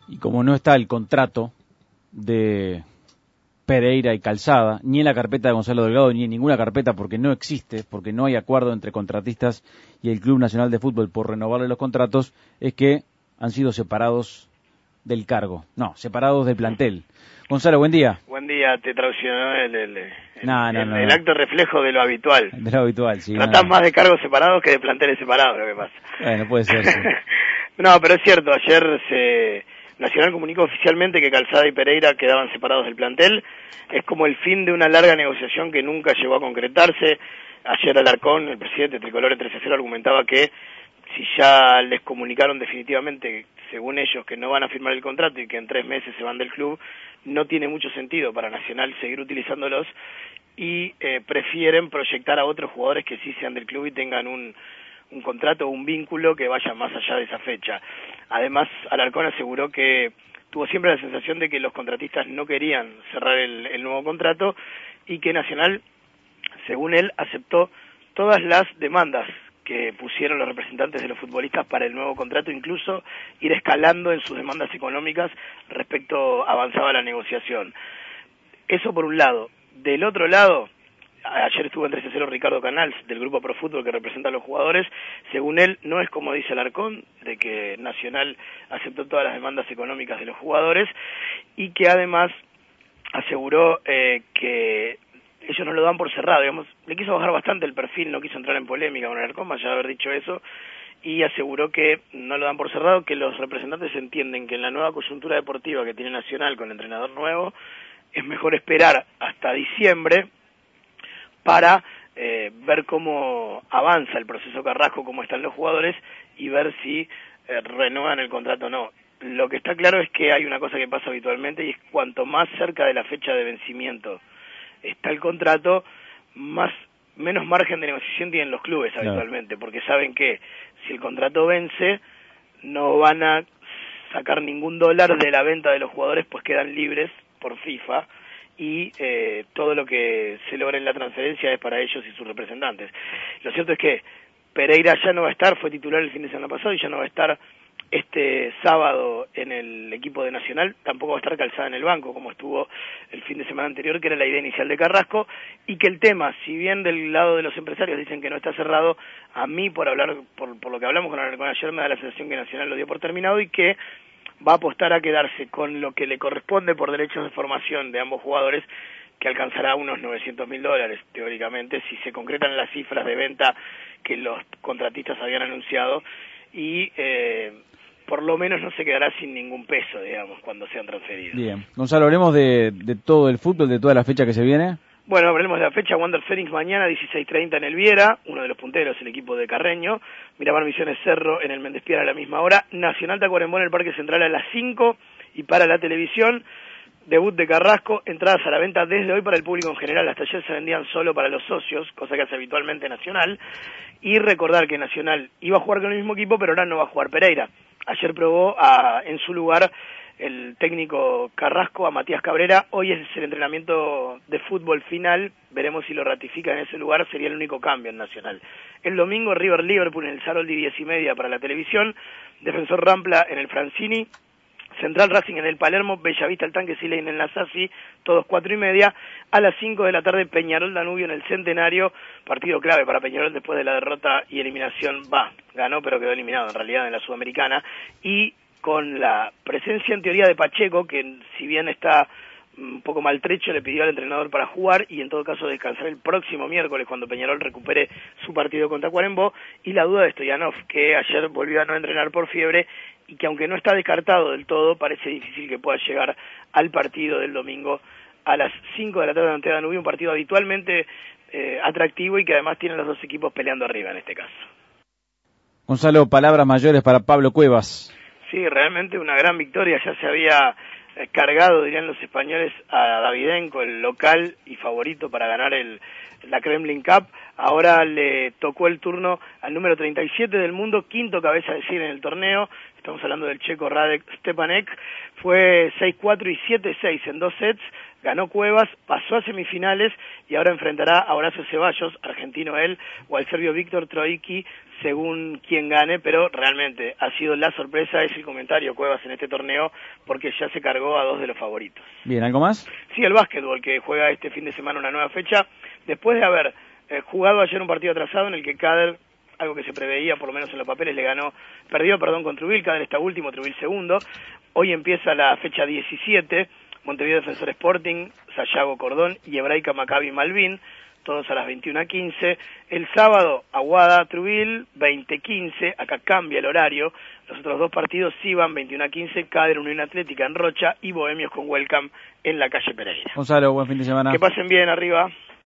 y como no está el contrato de Pereira y Calzada, ni en la carpeta de Gonzalo Delgado, ni en ninguna carpeta, porque no existe, porque no hay acuerdo entre contratistas y el Club Nacional de Fútbol por renovarle los contratos, es que han sido separados del cargo, no, separados del plantel. Gonzalo, buen día. Buen día, te traicionó el No. acto reflejo de lo habitual. De lo habitual, sí. Tratás más de cargos separados que de planteles separados, lo que pasa. Bueno, puede ser, sí. No, pero es cierto, ayer Nacional comunicó oficialmente que Calzada y Pereira quedaban separados del plantel. Es como el fin de una larga negociación que nunca llegó a concretarse. Ayer Alarcón, el presidente Tricolor en 13-0, argumentaba que si ya les comunicaron definitivamente, según ellos, que no van a firmar el contrato y que en 3 meses se van del club, no tiene mucho sentido para Nacional seguir utilizándolos y prefieren proyectar a otros jugadores que sí sean del club y tengan un contrato o un vínculo que vaya más allá de esa fecha. Además, Alarcón aseguró que tuvo siempre la sensación de que los contratistas no querían cerrar el nuevo contrato y que Nacional, según él, aceptó todas las demandas que pusieron los representantes de los futbolistas para el nuevo contrato, incluso ir escalando en sus demandas económicas respecto avanzaba la negociación. Eso por un lado. Del otro lado, ayer estuvo en 13-0 Ricardo Canals, del Grupo Pro Fútbol que representa a los jugadores. Según él, no es como dice Alarcón, de que Nacional aceptó todas las demandas económicas de los jugadores, y que además aseguró que ellos no lo dan por cerrado, digamos, le quiso bajar bastante el perfil, no quiso entrar en polémica con Alarcón, más allá de haber dicho eso, y aseguró que no lo dan por cerrado, que los representantes entienden que en la nueva coyuntura deportiva que tiene Nacional con el entrenador nuevo, es mejor esperar hasta diciembre para ver cómo avanza el proceso Carrasco, cómo están los jugadores, y ver si renuevan el contrato o no. Lo que está claro es que hay una cosa que pasa habitualmente, y es cuanto más cerca de la fecha de vencimiento está el contrato, menos margen de negociación tienen los clubes habitualmente, porque saben que si el contrato vence, no van a sacar ningún dólar de la venta de los jugadores, pues quedan libres por FIFA, y todo lo que se logra en la transferencia es para ellos y sus representantes. Lo cierto es que Pereira ya no va a estar, fue titular el fin de semana pasado y ya no va a estar este sábado en el equipo de Nacional, tampoco va a estar Calzada en el banco, como estuvo el fin de semana anterior, que era la idea inicial de Carrasco, y que el tema, si bien del lado de los empresarios dicen que no está cerrado, a mí, por lo que hablamos con ayer, me da la sensación que Nacional lo dio por terminado y que va a apostar a quedarse con lo que le corresponde por derechos de formación de ambos jugadores, que alcanzará unos $900.000, teóricamente, si se concretan las cifras de venta que los contratistas habían anunciado, y por lo menos no se quedará sin ningún peso, digamos, cuando sean transferidos. Bien. Gonzalo, hablemos de todo el fútbol, de toda la fecha que se viene. Bueno, hablemos de la fecha. Wander Fénix mañana, 16:30 en el Viera, uno de los punteros, el equipo de Carreño. Miramar Misiones Cerro en el Méndez Piar a la misma hora. Nacional Tacuarembó en el Parque Central a las 5, y para la televisión, debut de Carrasco, entradas a la venta desde hoy para el público en general. Hasta ayer se vendían solo para los socios, cosa que hace habitualmente Nacional. Y recordar que Nacional iba a jugar con el mismo equipo, pero ahora no va a jugar Pereira. Ayer probó en su lugar el técnico Carrasco a Matías Cabrera. Hoy es el entrenamiento de fútbol final, veremos si lo ratifica en ese lugar, sería el único cambio en Nacional. El domingo River-Liverpool en el Saroldi, 10:30 para la televisión. Defensor Rampla en el Francini. Central Racing en el Palermo, Bellavista el Tanque Silein en la Sassi, todos 4:30. A las 5 de la tarde Peñarol Danubio en el Centenario, partido clave para Peñarol después de la derrota y eliminación. Ganó pero quedó eliminado en realidad en la Sudamericana, y con la presencia en teoría de Pacheco, que si bien está un poco maltrecho, le pidió al entrenador para jugar y en todo caso descansar el próximo miércoles cuando Peñarol recupere su partido contra Tacuarembó, y la duda de Stoyanov, que ayer volvió a no entrenar por fiebre y que aunque no está descartado del todo, parece difícil que pueda llegar al partido del domingo a las 5 de la tarde ante Danubio, un partido habitualmente atractivo y que además tienen los dos equipos peleando arriba en este caso. Gonzalo, palabras mayores para Pablo Cuevas. Sí, realmente una gran victoria. Ya se había cargado, dirían los españoles, a Davidenko, el local y favorito para ganar la Kremlin Cup. Ahora le tocó el turno al número 37 del mundo, quinto cabeza de serie en el torneo. Estamos hablando del checo Radek Stepanek. Fue 6-4 y 7-6 en 2 sets. ganó Cuevas, pasó a semifinales y ahora enfrentará a Horacio Ceballos, argentino él, o al serbio Víctor Troicki, según quien gane, pero realmente ha sido la sorpresa, es el comentario Cuevas en este torneo, porque ya se cargó a 2 de los favoritos. Bien, ¿algo más? Sí, el básquetbol, que juega este fin de semana una nueva fecha, después de haber jugado ayer un partido atrasado en el que Cader, algo que se preveía, por lo menos en los papeles, perdió con Trubil, Cader está último, Trubil segundo. Hoy empieza la fecha 17, Montevideo Defensor Sporting, Sayago Cordón y Hebraica Maccabi Malvin, todos a las 21:15. El sábado, Aguada Trubil, 20:15, acá cambia el horario. Los otros 2 partidos sí van 21:15, Cader Unión Atlética en Rocha y Bohemios con Welcome en la calle Pereira. Gonzalo, buen fin de semana. Que pasen bien, arriba.